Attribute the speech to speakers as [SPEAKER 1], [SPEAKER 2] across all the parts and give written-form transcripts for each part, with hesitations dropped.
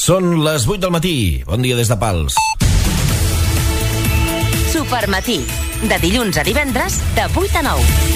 [SPEAKER 1] Són les 8 del matí. Bon dia des de Pals.
[SPEAKER 2] Supermatí, de dilluns a divendres, de 8 a 9.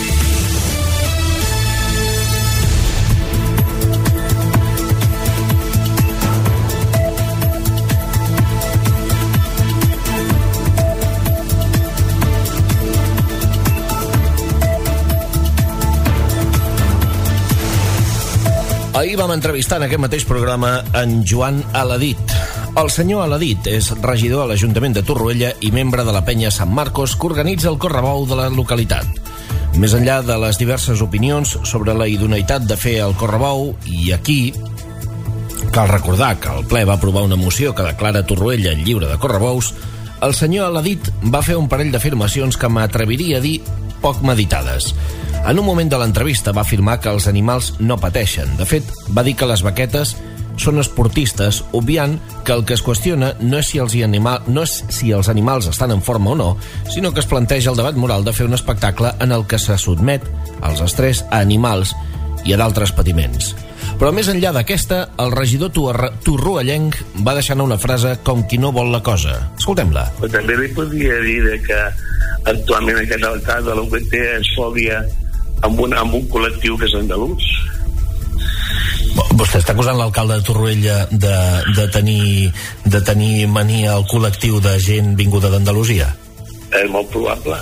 [SPEAKER 1] Ahir vam entrevistar en aquest mateix programa en Joan Aladit. El senyor Aladit és regidor a l'Ajuntament de Torroella i membre de la penya Sant Marcos que organitza el correbou de la localitat. Més enllà de les diverses opinions sobre la idoneïtat de fer el correbou, i aquí cal recordar que el ple va aprovar una moció que declara Torroella lliure de correbous, el senyor Aladit va fer un parell d'afirmacions que m'atreviria a dir poc meditades. En un moment de l'entrevista va afirmar que els animals no pateixen. De fet, va dir que les vaquetes són esportistes, obviant que el que es qüestiona no és si els animals estan en forma o no, sinó que es planteja el debat moral de fer un espectacle en el que se sotmet als estrès a animals i a d'altres patiments. Però més enllà d'aquesta, el regidor torroellenc va deixar anar una frase com qui no vol la cosa. Escoltem-la.
[SPEAKER 3] Però també li podria dir que actualment aquest alcalde el que té és fòbia amb un col·lectiu que és andalús.
[SPEAKER 1] Vostè està acusant l'alcalde de Torroella de tenir mania al col·lectiu de gent vinguda d'Andalusia?
[SPEAKER 3] És molt probable.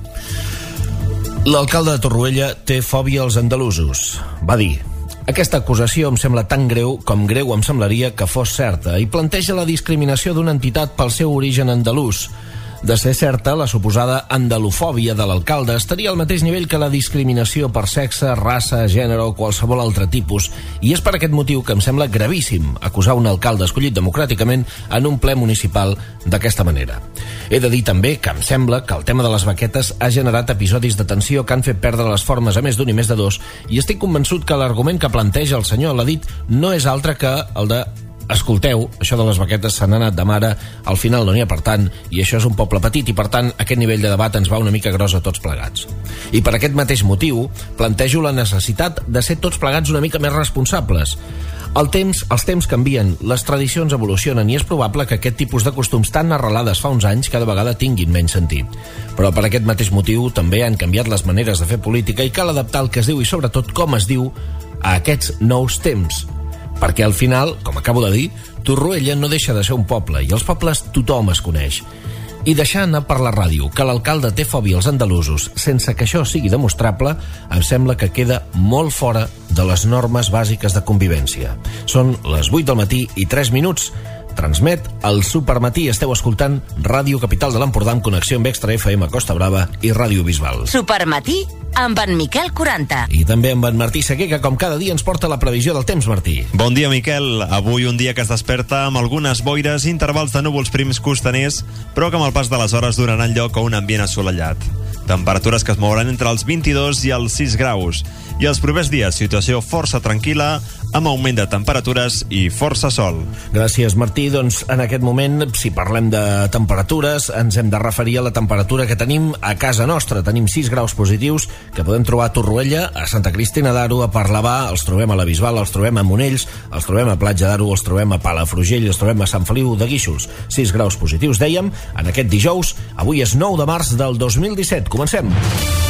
[SPEAKER 1] L'alcalde de Torroella té fòbia als andalusos, va dir. Aquesta acusació em sembla tan greu com greu em semblaria que fos certa i planteja la discriminació d'una entitat pel seu origen andalús. De ser certa, la suposada andalofòbia de l'alcalde estaria al mateix nivell que la discriminació per sexe, raça, gènere o qualsevol altre tipus, i és per aquest motiu que em sembla gravíssim acusar un alcalde escollit democràticament en un ple municipal d'aquesta manera. He de dir també que em sembla que el tema de les vaquetes ha generat episodis de tensió que han fet perdre les formes a més d'un i més de dos, i estic convençut que l'argument que planteja el senyor Aladit no és altre que el de escolteu, això de les vaquetes se n'ha anat de mare, al final no n'hi ha per tant, i això és un poble petit i per tant aquest nivell de debat ens va una mica gros a tots plegats. I per aquest mateix motiu plantejo la necessitat de ser tots plegats una mica més responsables. Els temps canvien, les tradicions evolucionen i és probable que aquest tipus de costums tan arrelades fa uns anys cada vegada tinguin menys sentit. Però per aquest mateix motiu també han canviat les maneres de fer política i cal adaptar el que es diu i sobretot com es diu a aquests nous temps. Perquè al final, com acabo de dir, Torroella no deixa de ser un poble i els pobles tothom es coneix. I deixar anar per la ràdio que l'alcalde té fòbia als andalusos sense que això sigui demostrable em sembla que queda molt fora de les normes bàsiques de convivència. Són les 8 del matí i 3 minuts. Transmet el Supermatí. Esteu escoltant Ràdio Capital de l'Empordà amb connexió amb Extra FM Costa Brava i Ràdio Bisbal.
[SPEAKER 2] Supermatí amb en Miquel 40.
[SPEAKER 1] I també amb en Martí Seguer, que com cada dia ens porta la previsió del temps, Martí.
[SPEAKER 4] Bon dia, Miquel. Avui un dia que es desperta amb algunes boires i intervals de núvols prims costaners, però que amb el pas de les hores donaran lloc a un ambient assolellat. Temperatures que es mouran entre els 22 i els 6 graus. I els propers dies, situació força tranquil·la, amb augment de temperatures i força sol.
[SPEAKER 1] Gràcies, Martí. Doncs en aquest moment, si parlem de temperatures, ens hem de referir a la temperatura que tenim a casa nostra. Tenim 6 graus positius que podem trobar a Torroella, a Santa Cristina d'Aro, a Parlavà, els trobem a la Bisbal, els trobem a Monells, els trobem a Platja d'Aro, els trobem a Palafrugell, els trobem a Sant Feliu de Guíxols. 6 graus positius, dèiem, en aquest dijous. Avui és 9 de març del 2017. Comencem.